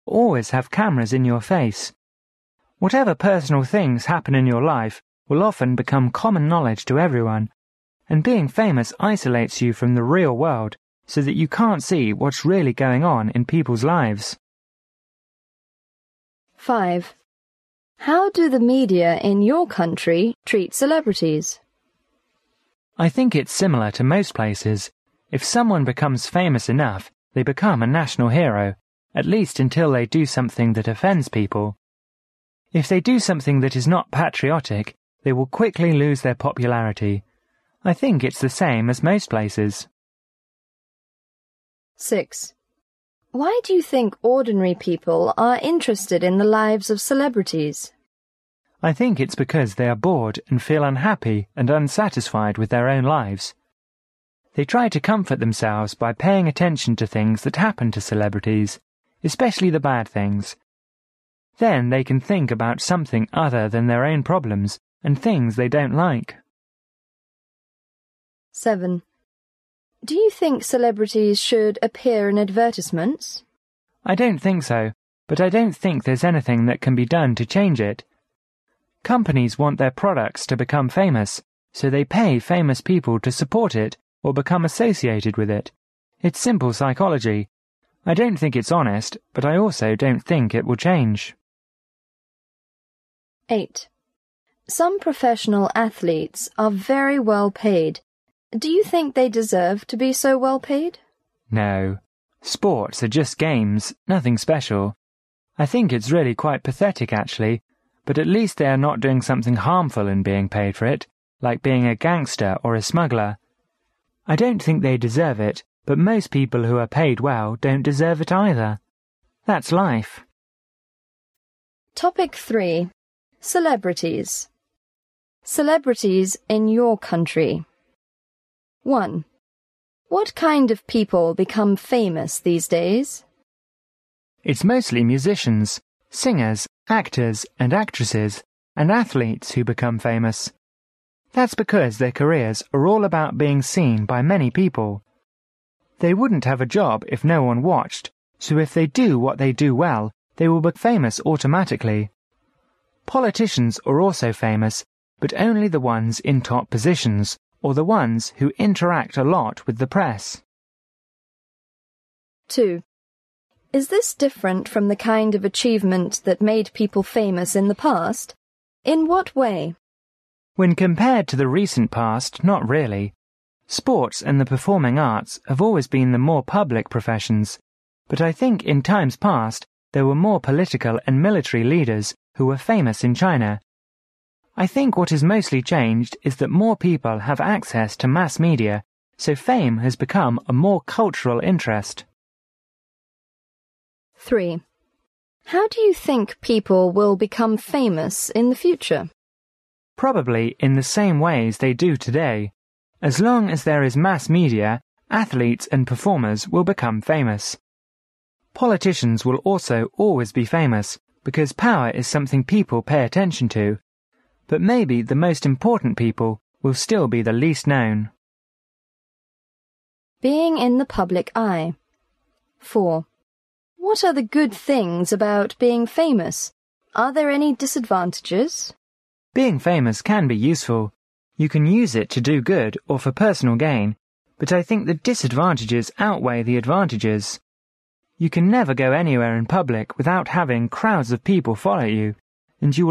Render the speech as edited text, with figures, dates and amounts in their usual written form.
always have cameras in your face. Whatever personal things happen in your life will often become common knowledge to everyone, and being famous isolates you from the real world so that you can't see what's really going on in people's lives. 5. How do the media in your country treat celebrities? I think it's similar to most places. If someone becomes famous enough, they become a national hero, at least until they do something that offends people. If they do something that is not patriotic, they will quickly lose their popularity. I think it's the same as most places. 6. Why do you think ordinary people are interested in the lives of celebrities? I think it's because they are bored and feel unhappy and unsatisfied with their own lives. They try to comfort themselves by paying attention to things that happen to celebrities, especially the bad things. Then they can think about something other than their own problems and things they don't like. 7. Do you think celebrities should appear in advertisements? I don't think so, but I don't think there's anything that can be done to change it. Companies want their products to become famous, so they pay famous people to support it or become associated with it. It's simple psychology. I don't think it's honest, but I also don't think it will change. 8. Some professional athletes are very well paid. Do you think they deserve to be so well paid? No. Sports are just games, nothing special. I think it's really quite pathetic, actually, but at least they are not doing something harmful in being paid for it, like being a gangster or a smuggler. I don't think they deserve it, but most people who are paid well don't deserve it either. That's life. Topic 3. Celebrities. Celebrities in your country. 1. What kind of people become famous these days? It's mostly musicians, singers, actors and actresses, and athletes who become famous. That's because their careers are all about being seen by many people. They wouldn't have a job if no one watched, so if they do what they do well, they will be famous automatically. Politicians are also famous, but only the ones in top positions, or the ones who interact a lot with the press. 2. Is this different from the kind of achievement that made people famous in the past? In what way? When compared to the recent past, not really. Sports and the performing arts have always been the more public professions, but I think in times past there were more political and military leaders who were famous in China. I think what has mostly changed is that more people have access to mass media, so fame has become a more cultural interest. 3. How do you think people will become famous in the future? Probably in the same ways they do today. As long as there is mass media, athletes and performers will become famous. Politicians will also always be famous, because power is something people pay attention to. But maybe the most important people will still be the least known. Being in the public eye. 4. What are the good things about being famous? Are there any disadvantages? Being famous can be useful. You can use it to do good or for personal gain, but I think the disadvantages outweigh the advantages. You can never go anywhere in public without having crowds of people follow you, and you will